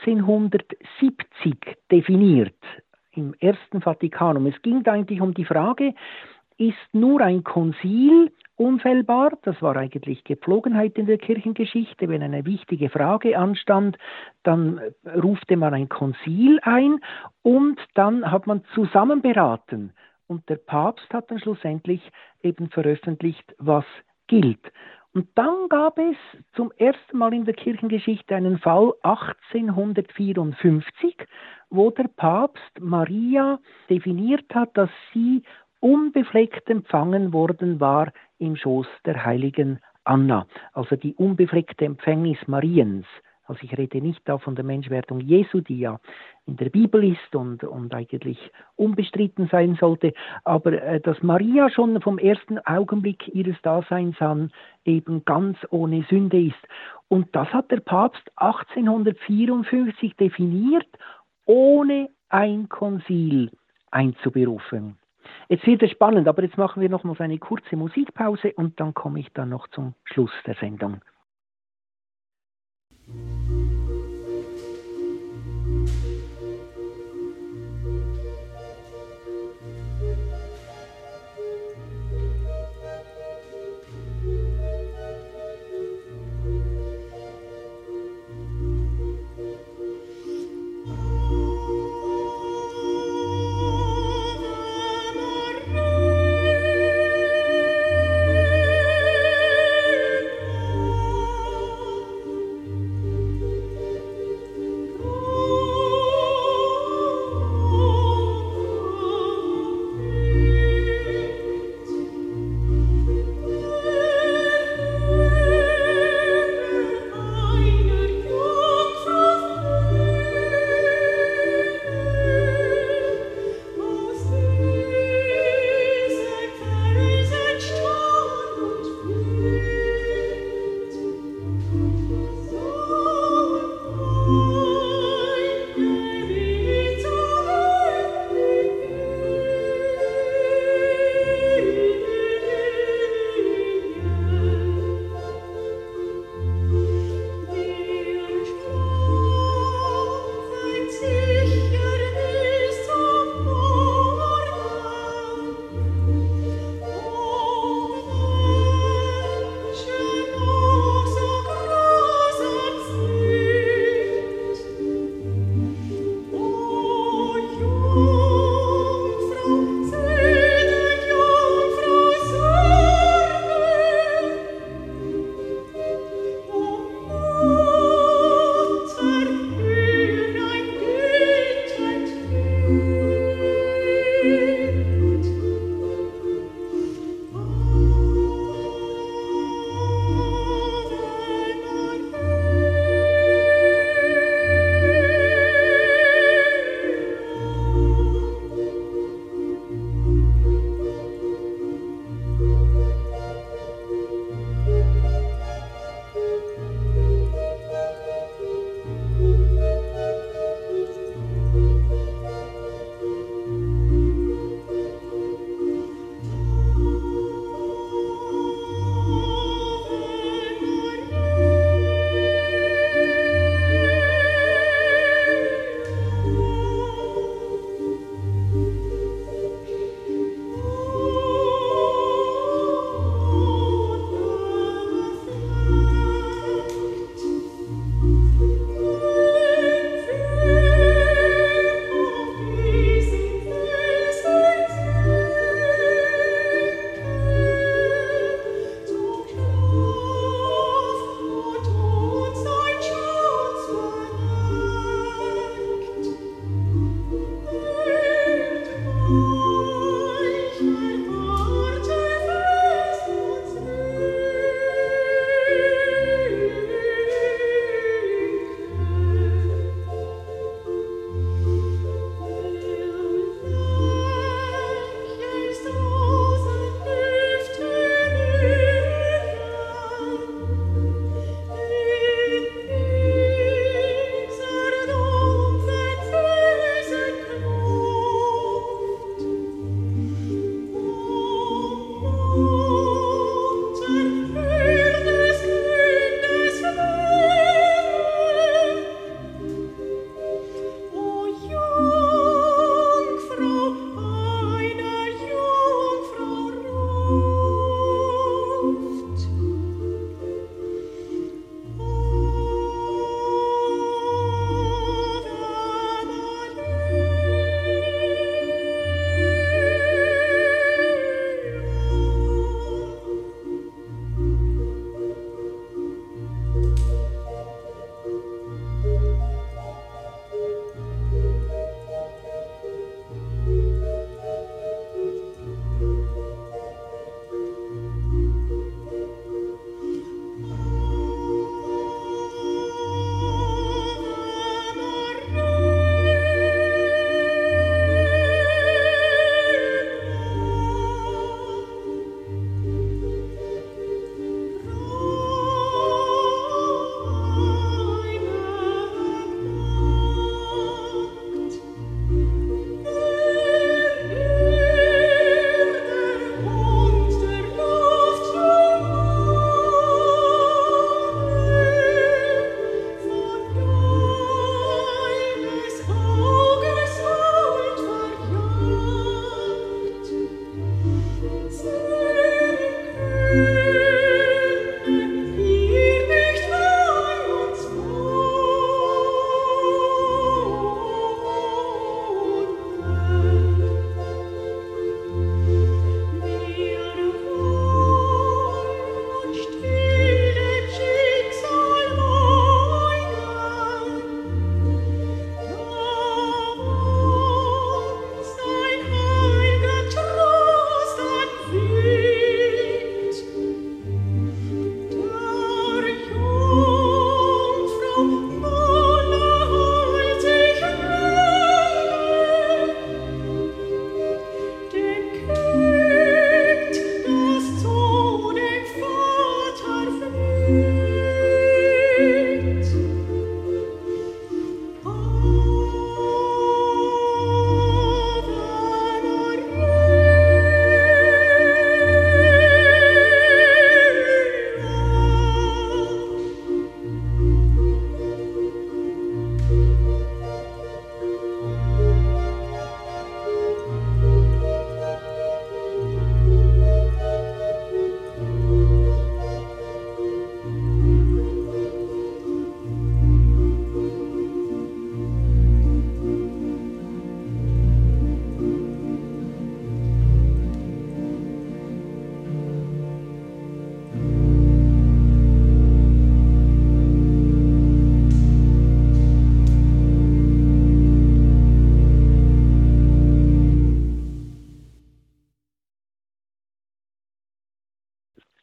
achtzehnhundertsiebzig definiert, im Ersten Vatikanum. Es ging eigentlich um die Frage, ist nur ein Konzil unfehlbar? Das war eigentlich Gepflogenheit in der Kirchengeschichte. Wenn eine wichtige Frage anstand, dann rufte man ein Konzil ein und dann hat man zusammen beraten. Und der Papst hat dann schlussendlich eben veröffentlicht, was gilt. Und dann gab es zum ersten Mal in der Kirchengeschichte einen Fall achtzehnhundertvierundfünfzig, wo der Papst Maria definiert hat, dass sie unbefleckt empfangen worden war im Schoß der heiligen Anna. Also die unbefleckte Empfängnis Mariens. Also ich rede nicht da von der Menschwerdung Jesu, die ja in der Bibel ist und, und eigentlich unbestritten sein sollte, aber äh, dass Maria schon vom ersten Augenblick ihres Daseins an eben ganz ohne Sünde ist. Und das hat der Papst achtzehnhundertvierundfünfzig definiert, ohne ein Konzil einzuberufen. Jetzt wird es spannend, aber jetzt machen wir noch mal eine kurze Musikpause und dann komme ich dann noch zum Schluss der Sendung.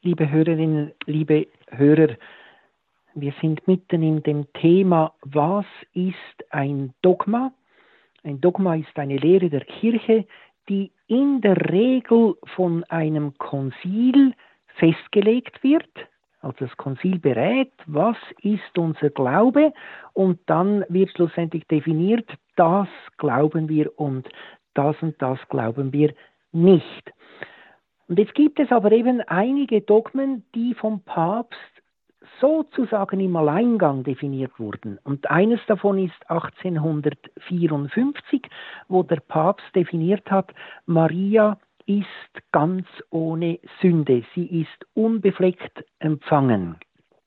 Liebe Hörerinnen, liebe Hörer, wir sind mitten in dem Thema, was ist ein Dogma? Ein Dogma ist eine Lehre der Kirche, die in der Regel von einem Konzil festgelegt wird. Also das Konzil berät, was ist unser Glaube, und dann wird schlussendlich definiert, das glauben wir und das und das glauben wir nicht. Und jetzt gibt es aber eben einige Dogmen, die vom Papst sozusagen im Alleingang definiert wurden. Und eines davon ist achtzehnhundertvierundfünfzig, wo der Papst definiert hat, Maria ist ganz ohne Sünde, sie ist unbefleckt empfangen.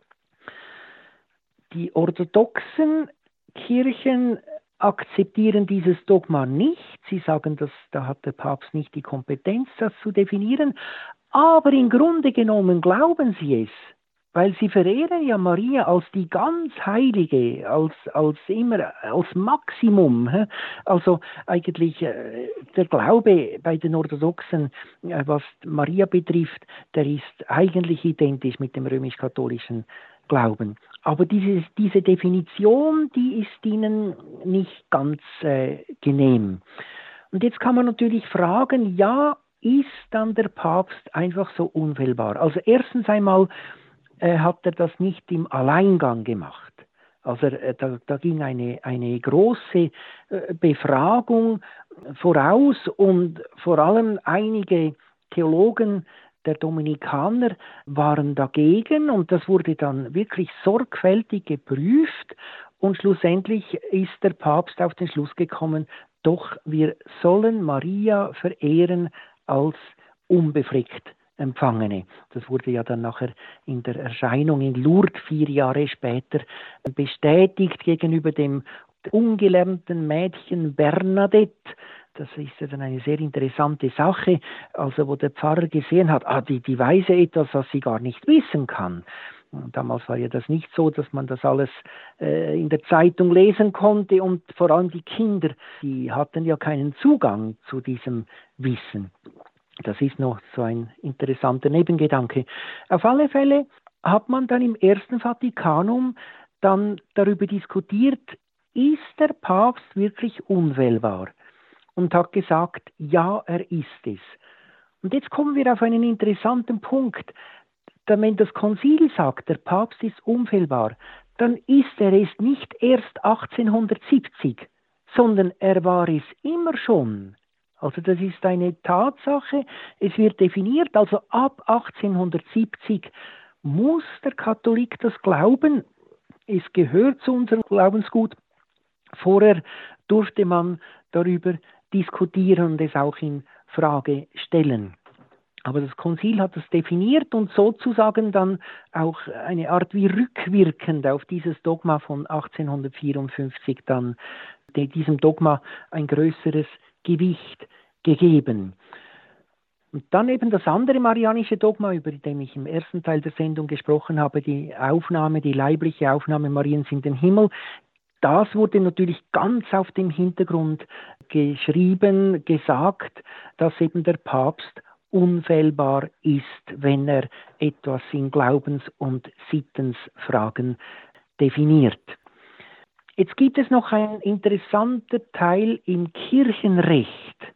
Die orthodoxen Kirchen akzeptieren dieses Dogma nicht. Sie sagen, dass da hat der Papst nicht die Kompetenz, das zu definieren. Aber im Grunde genommen glauben sie es, weil sie verehren ja Maria als die ganz Heilige, als, als immer, als Maximum. Also eigentlich äh, der Glaube bei den Orthodoxen, äh, was Maria betrifft, der ist eigentlich identisch mit dem römisch-katholischen Glauben. Aber diese, diese Definition, die ist ihnen nicht ganz äh, genehm. Und jetzt kann man natürlich fragen, ja, ist dann der Papst einfach so unfehlbar? Also erstens einmal äh, hat er das nicht im Alleingang gemacht. Also äh, da, da ging eine, eine große äh, Befragung voraus, und vor allem einige Theologen der Dominikaner waren dagegen, und das wurde dann wirklich sorgfältig geprüft, und schlussendlich ist der Papst auf den Schluss gekommen, doch wir sollen Maria verehren als unbefleckt Empfangene. Das wurde ja dann nachher in der Erscheinung in Lourdes vier Jahre später bestätigt gegenüber dem ungelernten Mädchen Bernadette. Das ist ja dann eine sehr interessante Sache, also wo der Pfarrer gesehen hat, ah, die, die weiß etwas, was sie gar nicht wissen kann. Damals war ja das nicht so, dass man das alles äh, in der Zeitung lesen konnte, und vor allem die Kinder, die hatten ja keinen Zugang zu diesem Wissen. Das ist noch so ein interessanter Nebengedanke. Auf alle Fälle hat man dann im Ersten Vatikanum dann darüber diskutiert, ist der Papst wirklich unfehlbar? Und hat gesagt, ja, er ist es. Und jetzt kommen wir auf einen interessanten Punkt. Wenn das Konzil sagt, der Papst ist unfehlbar, dann ist er es nicht erst achtzehnhundertsiebzig, sondern er war es immer schon. Also das ist eine Tatsache, es wird definiert, also ab achtzehnhundertsiebzig muss der Katholik das glauben, es gehört zu unserem Glaubensgut. Vorher durfte man darüber diskutieren und es auch in Frage stellen. Aber das Konzil hat es definiert und sozusagen dann auch eine Art wie rückwirkend auf dieses Dogma von achtzehnhundertvierundfünfzig dann diesem Dogma ein größeres Gewicht gegeben. Und dann eben das andere marianische Dogma, über das ich im ersten Teil der Sendung gesprochen habe, die Aufnahme, die leibliche Aufnahme Mariens in den Himmel. Das wurde natürlich ganz auf dem Hintergrund geschrieben, gesagt, dass eben der Papst unfehlbar ist, wenn er etwas in Glaubens- und Sittensfragen definiert. Jetzt gibt es noch einen interessanten Teil im Kirchenrecht.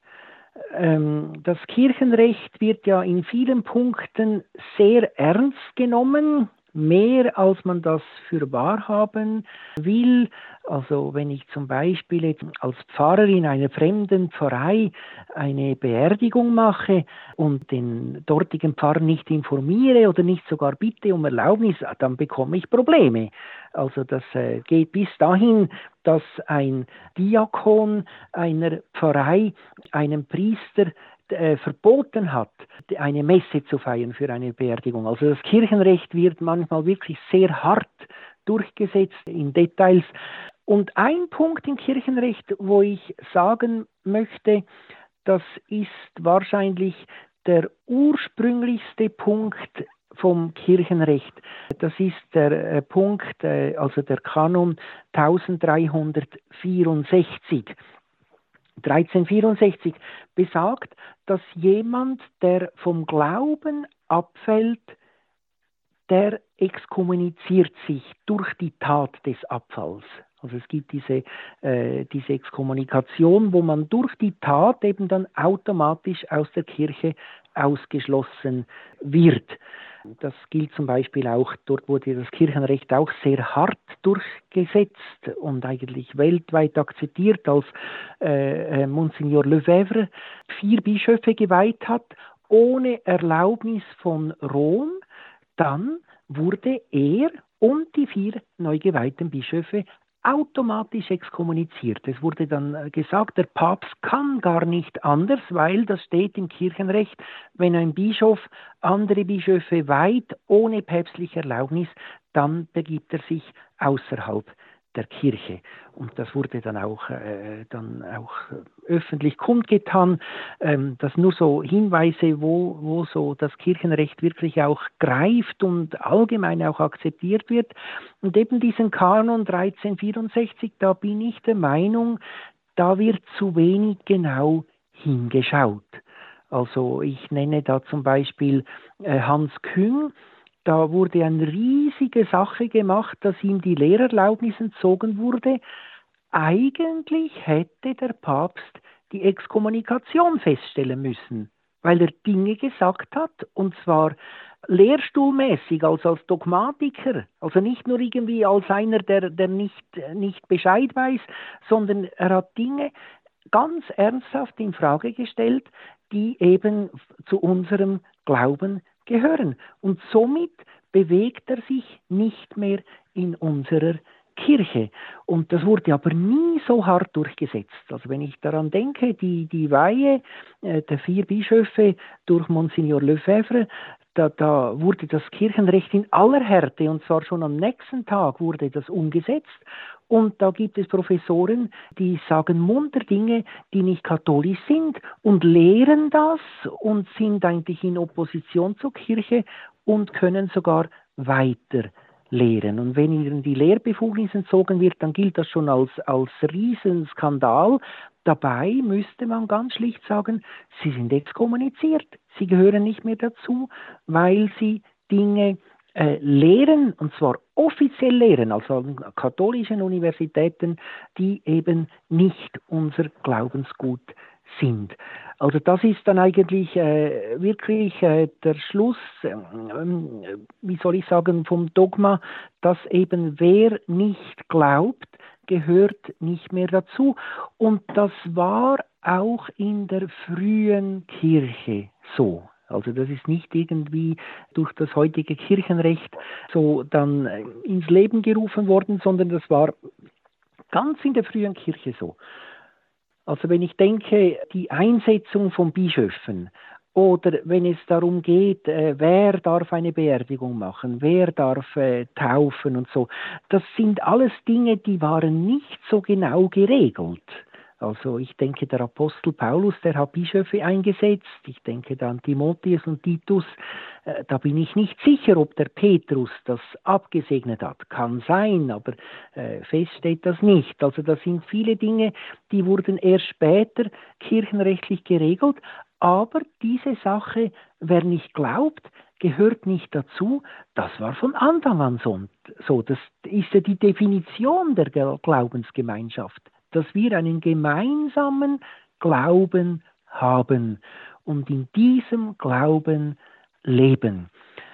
Das Kirchenrecht wird ja in vielen Punkten sehr ernst genommen, mehr als man das für wahr haben will. Also wenn ich zum Beispiel jetzt als Pfarrer in einer fremden Pfarrei eine Beerdigung mache und den dortigen Pfarrer nicht informiere oder nicht sogar bitte um Erlaubnis, dann bekomme ich Probleme. Also das äh, geht bis dahin, dass ein Diakon einer Pfarrei einem Priester äh, verboten hat, eine Messe zu feiern für eine Beerdigung. Also das Kirchenrecht wird manchmal wirklich sehr hart durchgesetzt in Details. Und ein Punkt im Kirchenrecht, wo ich sagen möchte, das ist wahrscheinlich der ursprünglichste Punkt vom Kirchenrecht. Das ist der äh, Punkt, äh, also der Kanon dreizehnhundertvierundsechzig. dreizehnhundertvierundsechzig besagt, dass jemand, der vom Glauben abfällt, der exkommuniziert sich durch die Tat des Abfalls. Also es gibt diese, äh, diese Exkommunikation, wo man durch die Tat eben dann automatisch aus der Kirche ausgeschlossen wird. Das gilt zum Beispiel auch, dort wurde das Kirchenrecht auch sehr hart durchgesetzt und eigentlich weltweit akzeptiert, als äh, Monsignor Lefebvre vier Bischöfe geweiht hat, ohne Erlaubnis von Rom. Dann wurde er und die vier neu geweihten Bischöfe automatisch exkommuniziert. Es wurde dann gesagt, der Papst kann gar nicht anders, weil das steht im Kirchenrecht, wenn ein Bischof andere Bischöfe weiht ohne päpstliche Erlaubnis, dann begibt er sich außerhalb der Kirche. Und das wurde dann auch, äh, dann auch öffentlich kundgetan. Ähm, das nur so Hinweise, wo, wo so das Kirchenrecht wirklich auch greift und allgemein auch akzeptiert wird. Und eben diesen Kanon dreizehnhundertvierundsechzig, da bin ich der Meinung, da wird zu wenig genau hingeschaut. Also ich nenne da zum Beispiel äh, Hans Küng. Da wurde eine riesige Sache gemacht, dass ihm die Lehrerlaubnis entzogen wurde. Eigentlich hätte der Papst die Exkommunikation feststellen müssen, weil er Dinge gesagt hat, und zwar lehrstuhlmäßig, also als Dogmatiker, also nicht nur irgendwie als einer, der, der nicht, nicht Bescheid weiß, sondern er hat Dinge ganz ernsthaft in Frage gestellt, die eben zu unserem Glauben gehören. Und somit bewegt er sich nicht mehr in unserer Kirche. Und das wurde aber nie so hart durchgesetzt. Also wenn ich daran denke, die, die Weihe äh, der vier Bischöfe durch Monsignor Lefebvre, da, da wurde das Kirchenrecht in aller Härte, und zwar schon am nächsten Tag wurde das umgesetzt. Und da gibt es Professoren, die sagen munter Dinge, die nicht katholisch sind und lehren das und sind eigentlich in Opposition zur Kirche und können sogar weiter lehren. Und wenn ihnen die Lehrbefugnis entzogen wird, dann gilt das schon als, als Riesenskandal. Dabei müsste man ganz schlicht sagen, sie sind exkommuniziert. Sie gehören nicht mehr dazu, weil sie Dinge äh, lehren, und zwar offiziell lehren, also an katholischen Universitäten, die eben nicht unser Glaubensgut sind. Also das ist dann eigentlich äh, wirklich äh, der Schluss, äh, wie soll ich sagen, vom Dogma, dass eben wer nicht glaubt, gehört nicht mehr dazu. Und das war auch in der frühen Kirche so. Also das ist nicht irgendwie durch das heutige Kirchenrecht so dann ins Leben gerufen worden, sondern das war ganz in der frühen Kirche so. Also wenn ich denke, die Einsetzung von Bischöfen oder wenn es darum geht, äh, wer darf eine Beerdigung machen, wer darf äh, taufen und so, das sind alles Dinge, die waren nicht so genau geregelt. Also ich denke, der Apostel Paulus, der hat Bischöfe eingesetzt. Ich denke da an Timotheus und Titus. Äh, da bin ich nicht sicher, ob der Petrus das abgesegnet hat. Kann sein, aber äh, fest steht das nicht. Also das sind viele Dinge, die wurden erst später kirchenrechtlich geregelt. Aber diese Sache, wer nicht glaubt, gehört nicht dazu. Das war von Anfang an so. Das ist ja die Definition der Glaubensgemeinschaft, dass wir einen gemeinsamen Glauben haben und in diesem Glauben leben.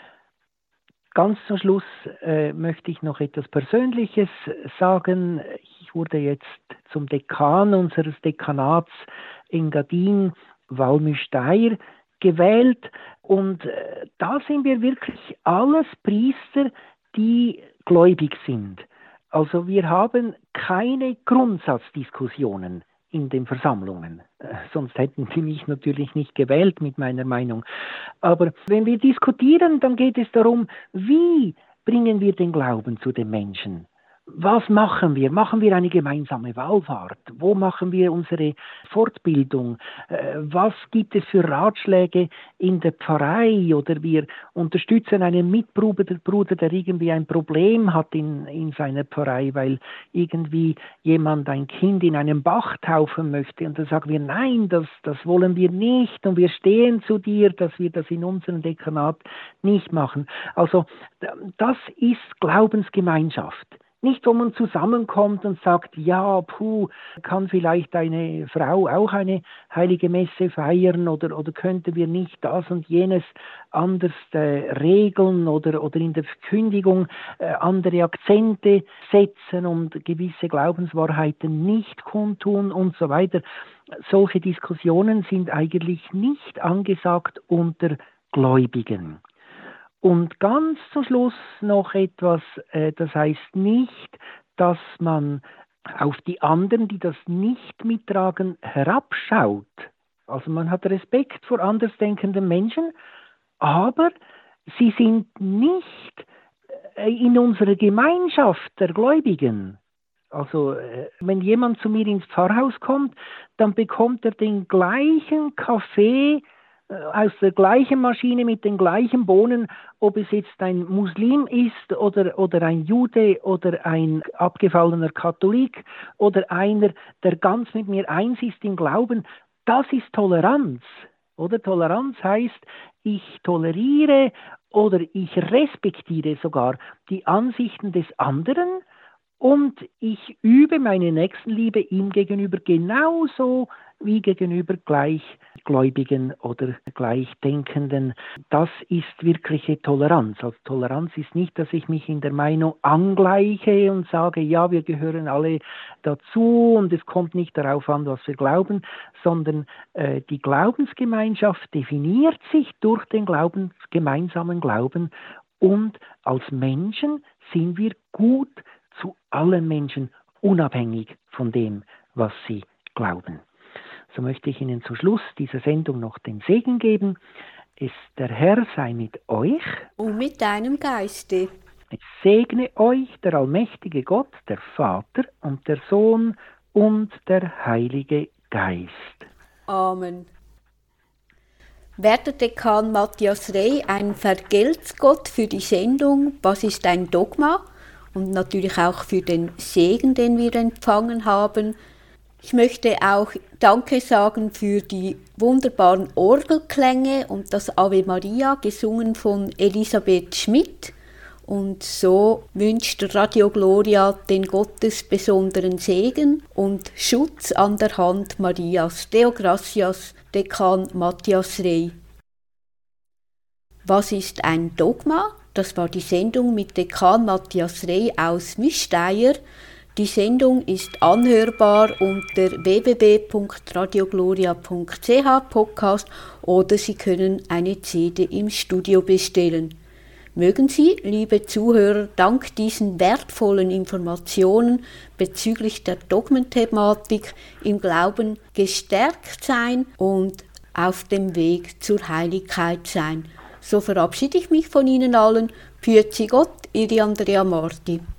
Ganz zum Schluss äh, möchte ich noch etwas Persönliches sagen. Ich wurde jetzt zum Dekan unseres Dekanats Engadin Valmüsteier gewählt, und äh, da sind wir wirklich alles Priester, die gläubig sind. Also wir haben keine Grundsatzdiskussionen in den Versammlungen, äh, sonst hätten die mich natürlich nicht gewählt mit meiner Meinung. Aber wenn wir diskutieren, dann geht es darum, wie bringen wir den Glauben zu den Menschen? Was machen wir? Machen wir eine gemeinsame Wallfahrt? Wo machen wir unsere Fortbildung? Was gibt es für Ratschläge in der Pfarrei? Oder wir unterstützen einen Mitbruder, der irgendwie ein Problem hat in, in seiner Pfarrei, weil irgendwie jemand ein Kind in einem Bach taufen möchte. Und dann sagen wir, nein, das, das wollen wir nicht. Und wir stehen zu dir, dass wir das in unserem Dekanat nicht machen. Also das ist Glaubensgemeinschaft. Nicht, wo man zusammenkommt und sagt, ja, puh, kann vielleicht eine Frau auch eine heilige Messe feiern oder, oder könnten wir nicht das und jenes anders äh, regeln oder, oder in der Verkündigung äh, andere Akzente setzen und gewisse Glaubenswahrheiten nicht kundtun und so weiter. Solche Diskussionen sind eigentlich nicht angesagt unter Gläubigen. Und ganz zum Schluss noch etwas, äh, das heißt nicht, dass man auf die anderen, die das nicht mittragen, herabschaut. Also man hat Respekt vor andersdenkenden Menschen, aber sie sind nicht äh, in unserer Gemeinschaft der Gläubigen. Also äh, wenn jemand zu mir ins Pfarrhaus kommt, dann bekommt er den gleichen Kaffee aus der gleichen Maschine mit den gleichen Bohnen, ob es jetzt ein Muslim ist oder, oder ein Jude oder ein abgefallener Katholik oder einer, der ganz mit mir eins ist im Glauben, das ist Toleranz. Oder Toleranz heißt, ich toleriere oder ich respektiere sogar die Ansichten des anderen und ich übe meine Nächstenliebe ihm gegenüber genauso wie gegenüber Gleichgläubigen oder Gleichdenkenden. Das ist wirkliche Toleranz. Also Toleranz ist nicht, dass ich mich in der Meinung angleiche und sage, ja, wir gehören alle dazu und es kommt nicht darauf an, was wir glauben, sondern äh, die Glaubensgemeinschaft definiert sich durch den Glaubens, gemeinsamen Glauben und als Menschen sind wir gut zu allen Menschen, unabhängig von dem, was sie glauben. So möchte ich Ihnen zum Schluss dieser Sendung noch den Segen geben. Es, der Herr sei mit euch. Und mit deinem Geiste. Es segne euch der allmächtige Gott, der Vater und der Sohn und der Heilige Geist. Amen. Werter Dekan Matthias Rey, ein Vergelt's-Gott für die Sendung Was ist ein Dogma? Und natürlich auch für den Segen, den wir empfangen haben. Ich möchte auch Danke sagen für die wunderbaren Orgelklänge und das Ave Maria, gesungen von Elisabeth Schmidt. Und so wünscht Radio Gloria den Gottes besonderen Segen und Schutz an der Hand Marias. Deo gracias, Dekan Matthias Rey. Was ist ein Dogma? Das war die Sendung mit Dekan Matthias Rey aus Mischsteier. Die Sendung ist anhörbar unter w w w punkt radiogloria punkt c h Podcast oder Sie können eine C D im Studio bestellen. Mögen Sie, liebe Zuhörer, dank diesen wertvollen Informationen bezüglich der Dogmenthematik im Glauben gestärkt sein und auf dem Weg zur Heiligkeit sein. So verabschiede ich mich von Ihnen allen. Püezi Gott, Ihre Andrea Marti.